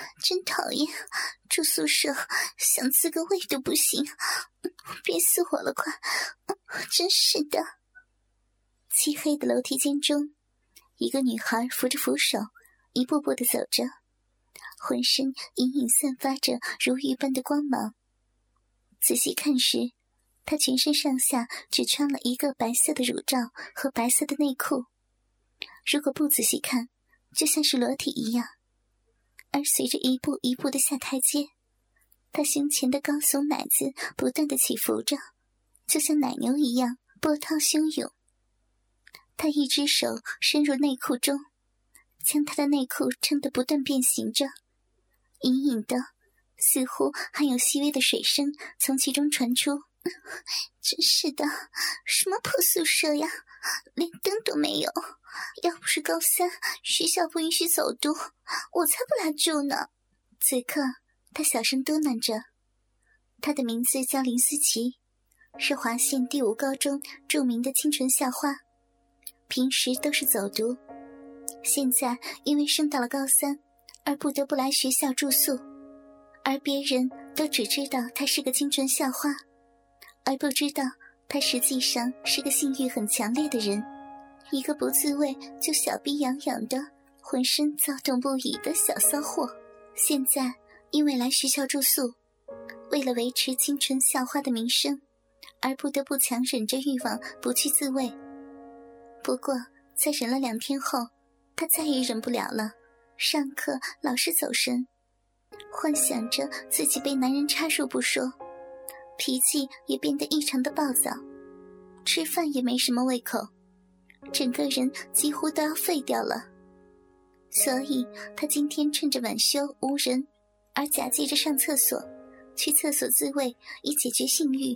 真讨厌，住宿舍想自个胃都不行，憋死我了快，真是的。漆黑的楼梯间中，一个女孩扶着扶手一步步地走着，浑身隐隐散发着如玉般的光芒。仔细看时，她全身上下只穿了一个白色的乳罩和白色的内裤，如果不仔细看，就像是裸体一样。而随着一步一步的下台阶，她胸前的高耸奶子不断地起伏着，就像奶牛一样波涛汹涌。她一只手伸入内裤中，将她的内裤撑得不断变形着，隐隐的似乎还有细微的水声从其中传出。真是的，什么破宿舍呀，连灯都没有，要不是高三学校不允许走读，我才不来住呢。此刻他小声嘟囔着，他的名字叫林思琪，是华县第5高中著名的清纯校花，平时都是走读，现在因为升到了高3而不得不来学校住宿，而别人都只知道她是个清纯校花，而不知道她实际上是个性欲很强烈的人，一个不自慰就小逼痒痒的浑身躁动不已的小骚货。现在因为来学校住宿，为了维持清纯校花的名声，而不得不强忍着欲望不去自慰。不过在忍了2天后，她再也忍不了了，上课老是走神，幻想着自己被男人插入不说，脾气也变得异常的暴躁，吃饭也没什么胃口，整个人几乎都要废掉了。所以他今天趁着晚休无人，而假借着上厕所，去厕所自慰以解决性欲。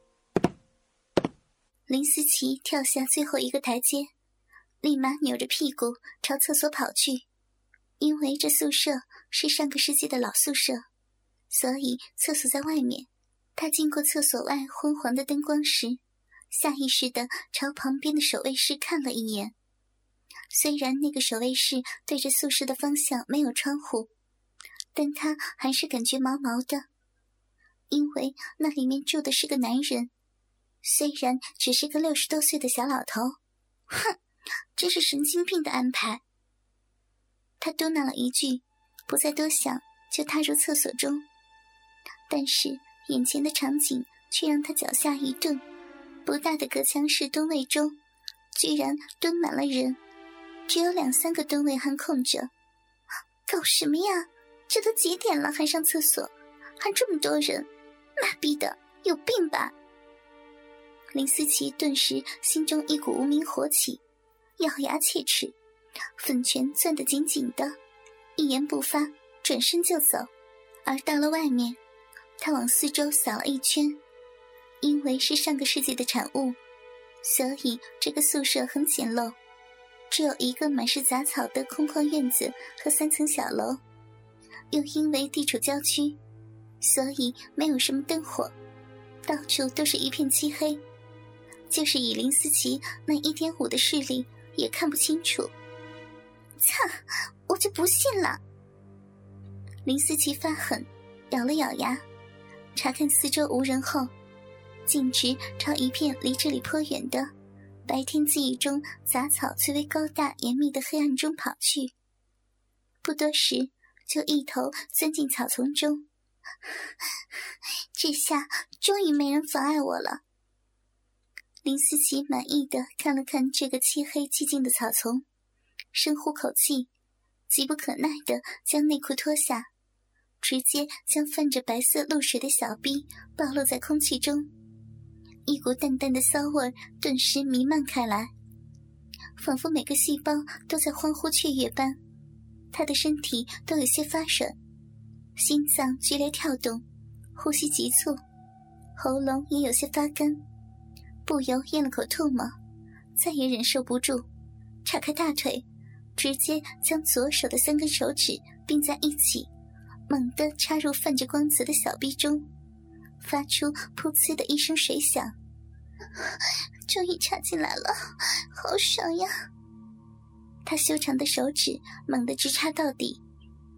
林思琪跳下最后一个台阶，立马扭着屁股朝厕所跑去。因为这宿舍是上个世纪的老宿舍，所以厕所在外面。他经过厕所外昏黄的灯光时，下意识地朝旁边的守卫室看了一眼。虽然那个守卫室对着宿舍的方向没有窗户，但他还是感觉毛毛的，因为那里面住的是个男人，虽然只是个60多岁的小老头。哼，真是神经病的安排。他嘟囔了一句，不再多想，就踏入厕所中。但是眼前的场景却让他脚下一顿，不大的隔墙式蹲位中居然蹲满了人，只有2-3个蹲位还空着。搞什么呀，这都几点了还上厕所，还这么多人，妈逼的有病吧。林思琪顿时心中一股无名火起，咬牙切齿，粉拳攥得紧紧的，一言不发，转身就走。而到了外面，他往四周扫了一圈，因为是上个世纪的产物，所以这个宿舍很简陋，只有一个满是杂草的空旷院子和3层小楼，又因为地处郊区，所以没有什么灯火，到处都是一片漆黑，就是以林思琪那 1.5 的视力也看不清楚。操，我就不信了。林思琪发狠，咬了咬牙，查看四周无人后，径直朝一片离这里颇远的白天记忆中杂草最为高大严密的黑暗中跑去。不多时，就一头钻进草丛中。这下终于没人妨碍我了。林思琪满意地看了看这个漆黑寂静的草丛，深呼口气，急不可耐地将内裤脱下，直接将泛着白色露水的小臂暴露在空气中，一股淡淡的骚味顿时弥漫开来，仿佛每个细胞都在欢呼雀跃般。他的身体都有些发软，心脏剧烈跳动，呼吸急促，喉咙也有些发干，不由咽了口唾沫，再也忍受不住，岔开大腿，直接将左手的3根手指并在一起，猛地插入泛着光泽的小臂中，发出噗呲的一声水响。终于插进来了，好爽呀！他修长的手指猛地直插到底，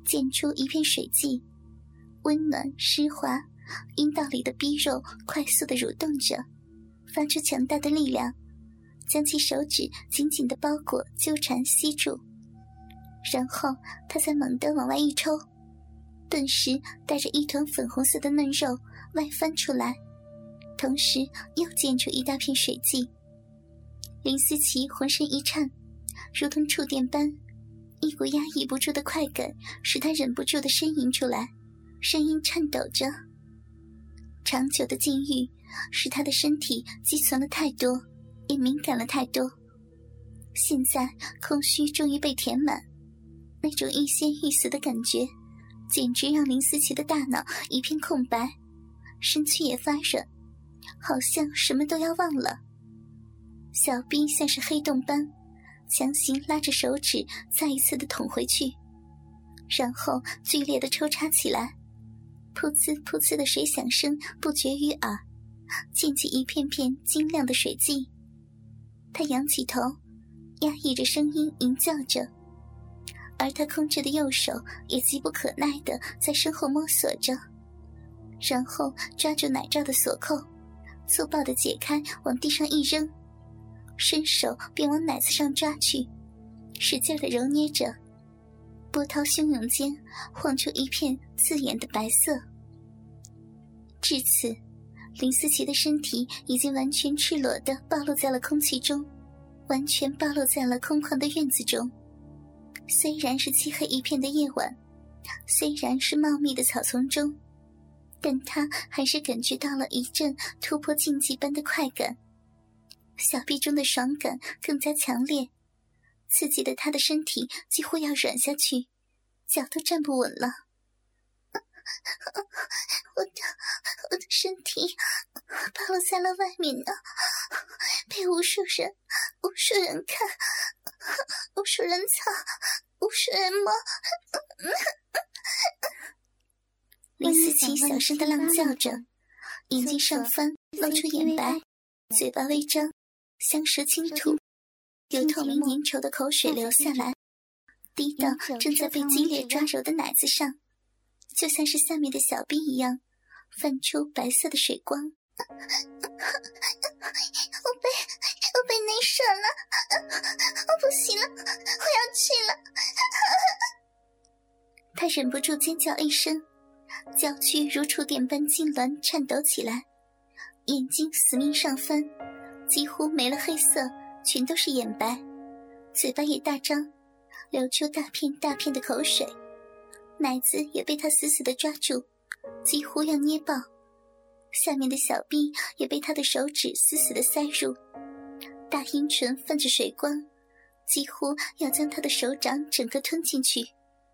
溅出一片水迹，温暖湿滑，阴道里的逼肉快速地蠕动着，发出强大的力量，将其手指紧紧地包裹、纠缠、吸住。然后他才猛地往外一抽，顿时带着一团粉红色的嫩肉外翻出来，同时又溅出一大片水迹。林思琪浑身一颤，如同触电般，一股压抑不住的快感使他忍不住地呻吟出来，声音颤抖着。长久的禁欲使他的身体积存了太多，也敏感了太多。现在空虚终于被填满，那种欲仙欲死的感觉简直让林思琪的大脑一片空白，身躯也发软，好像什么都要忘了。小臂像是黑洞般强行拉着手指再一次地捅回去，然后剧烈地抽插起来，噗呲噗呲的水响声不绝于耳，溅起一片片晶亮的水迹。他仰起头，压抑着声音吟叫着，而他空着的右手也急不可耐地在身后摸索着，然后抓住奶罩的锁扣，粗暴地解开往地上一扔，伸手便往奶子上抓去，使劲地揉捏着，波涛汹涌间晃出一片刺眼的白色。至此，林思琪的身体已经完全赤裸地暴露在了空气中，完全暴露在了空旷的院子中。虽然是漆黑一片的夜晚，虽然是茂密的草丛中，但他还是感觉到了一阵突破禁忌般的快感。小臂中的爽感更加强烈，刺激的他的身体几乎要软下去，脚都站不稳了。我的身体暴露在了外面呢，被无数人看，无数人操，无数人摸。林思琪小声地浪叫着，眼睛上翻，露出眼白，嘴巴微张，香舌轻吐，有透明粘稠的口水流下来，滴到正在被激烈抓揉的奶子上，就像是下面的小臂一样，泛出白色的水光。我被内射了，我不行了，我要去了。他忍不住尖叫一声，娇躯如触电般痉挛颤抖起来，眼睛死命上翻，几乎没了黑色，全都是眼白，嘴巴也大张，流出大片大片的口水，奶子也被他死死地抓住，几乎要捏爆，下面的小臂也被他的手指死死地塞入，大阴唇泛着水光，几乎要将他的手掌整个吞进去。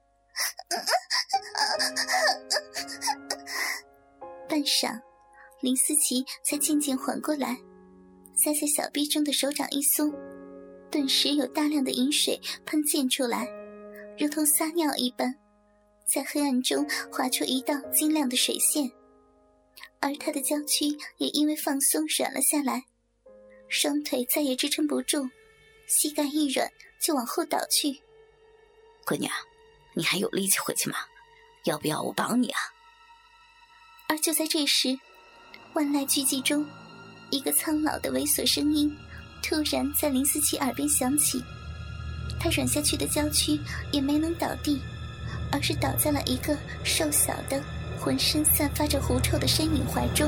半晌，林思琪才渐渐缓过来，塞在小臂中的手掌一松，顿时有大量的饮水喷溅出来，如同撒尿一般，在黑暗中划出一道晶亮的水线，而他的娇躯也因为放松软了下来，双腿再也支撑不住，膝盖一软就往后倒去。 闺女啊，你还有力气回去吗？要不要我帮你啊？ 而就在这时，万籁俱寂中，一个苍老的猥琐声音突然在林思琪耳边响起，他软下去的娇躯也没能倒地，而是倒在了一个瘦小的浑身散发着狐臭的身影怀中。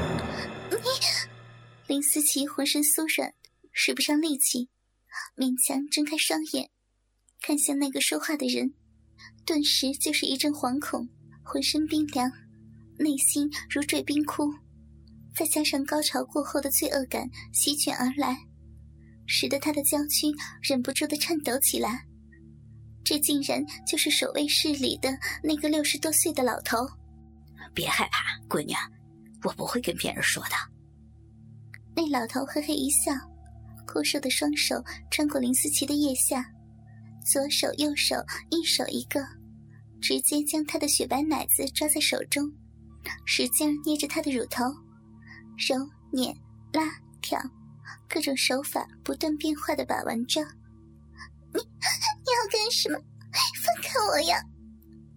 林思琪浑身酥软，使不上力气，勉强睁开双眼，看向那个说话的人，顿时就是一阵惶恐，浑身冰凉，内心如坠冰窟，再加上高潮过后的罪恶感席卷而来，使得他的娇躯忍不住地颤抖起来。这竟然就是守卫室里的那个60多岁的老头。 别害怕，闺女，我不会跟别人说的。 那老头嘿嘿一笑，枯瘦的双手穿过林思琪的腋下，左手右手一手一个，直接将她的雪白奶子抓在手中，使劲捏着她的乳头，揉捻拉挑，各种手法不断变化地把玩着。你要干什么？放开我呀！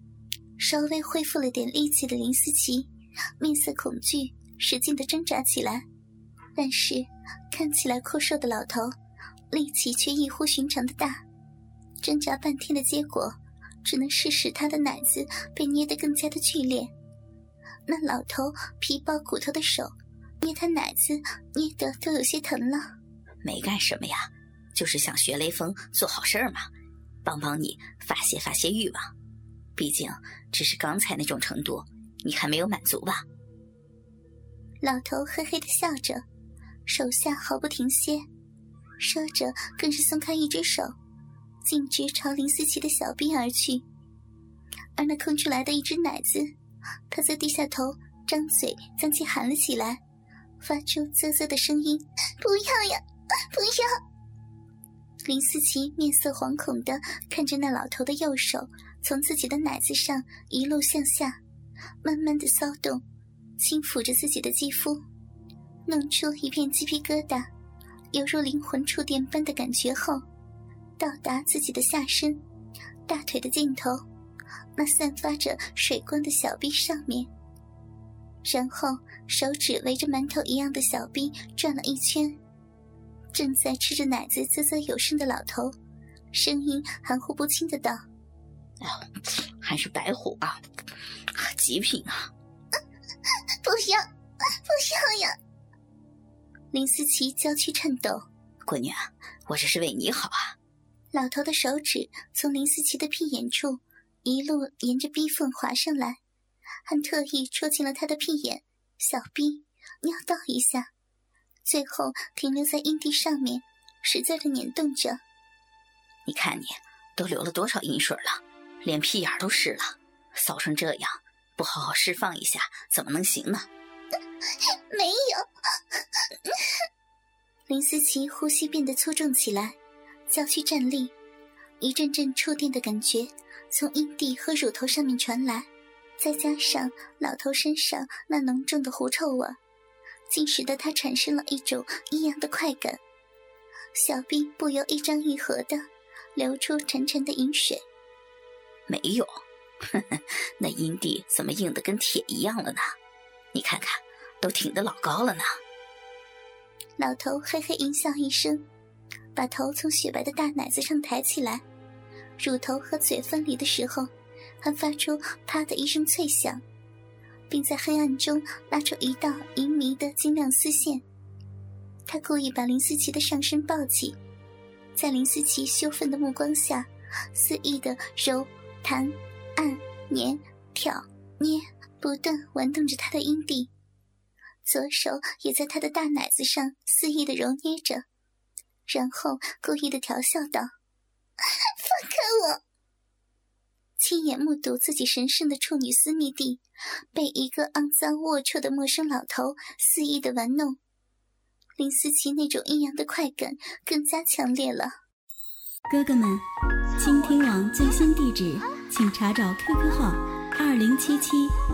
稍微恢复了点力气的林思琪面色恐惧，使劲地挣扎起来。但是看起来枯瘦的老头力气却异乎寻常的大，挣扎半天的结果只能是使他的奶子被捏得更加的剧烈。那老头皮包骨头的手捏他奶子捏得都有些疼了。 没干什么呀，就是想学雷锋做好事嘛，帮帮你发泄发泄欲望，毕竟只是刚才那种程度，你还没有满足吧。 老头嘿嘿地笑着，手下毫不停歇，说着更是松开一只手，径直朝林思琪的小臂而去。而那空出来的一只奶子，他则低下头张嘴将其含了起来，发出啧啧的声音，不要呀，不要。林思琪面色惶恐地看着那老头的右手从自己的奶子上一路向下，慢慢地骚动，轻抚着自己的肌肤，弄出一片鸡皮疙瘩，犹如灵魂触电般的感觉后，到达自己的下身，大腿的尽头，那散发着水光的小臂上面。然后手指围着馒头一样的小臂转了一圈。正在吃着奶子啧啧有声的老头，声音含糊不清的道： 还是白虎啊，极品啊。 不要，不要呀。林思琪娇躯颤抖。 闺女啊，我这是为你好啊。 老头的手指从林思琪的屁眼处一路沿着逼缝滑上来，还特意戳进了她的屁眼、小逼，尿道一下，最后停留在阴蒂上面，使劲地捻动着。 你看你都流了多少阴水了，连屁眼都湿了，骚成这样，不好好释放一下怎么能行呢？ 没有。林思琪呼吸变得粗重起来，娇躯站立，一阵阵触电的感觉从阴蒂和乳头上面传来，再加上老头身上那浓重的狐臭味，竟使得他产生了一种异样的快感，小臂不由一张一合的流出潺潺的饮水。 没有，那阴蒂怎么硬得跟铁一样了呢？你看看，都挺得老高了呢。 老头嘿嘿阴笑一声，把头从雪白的大奶子上抬起来，乳头和嘴分离的时候还发出啪的一声脆响，并在黑暗中拉出一道银迷的晶亮丝线。他故意把林思琪的上身抱起，在林思琪羞愤的目光下肆意地揉、弹、按、捻、挑、捏，不断玩动着她的阴蒂，左手也在她的大奶子上肆意地揉捏着，然后故意地调笑道：放开我。亲眼目睹自己神圣的处女私密地被一个肮脏龌龊的陌生老头肆意地玩弄，林思琪那种阴阳的快感更加强烈了。 哥哥们，倾听网最新地址请查找 QQ 号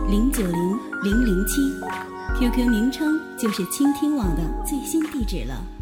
2077090007，QQ 名称就是倾听网的最新地址了。